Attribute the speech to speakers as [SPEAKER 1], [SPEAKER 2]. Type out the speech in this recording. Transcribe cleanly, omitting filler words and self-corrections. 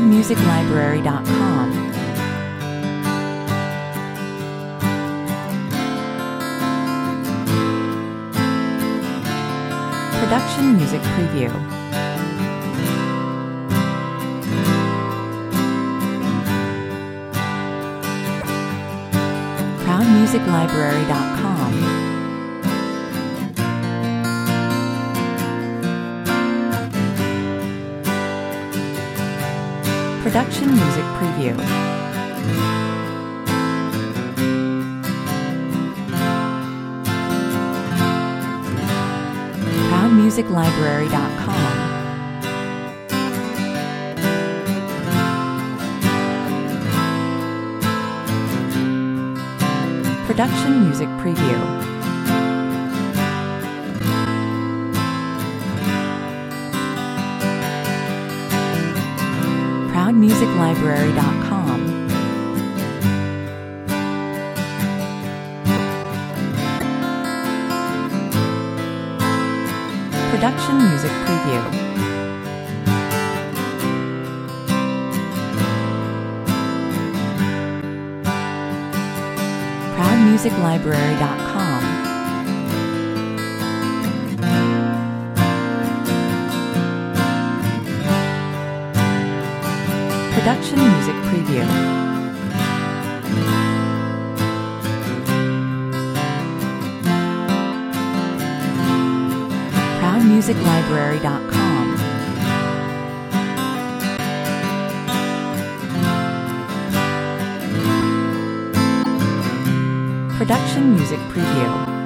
[SPEAKER 1] ProudMusicLibrary.com. Production Music Preview. ProudMusicLibrary.com. Production Music Preview. ProudMusicLibrary.com. Production Music Preview. ProudMusicLibrary.com. Production Music Preview. ProudMusicLibrary.com. Production Music Preview. ProudMusicLibrary.com. Production Music Preview.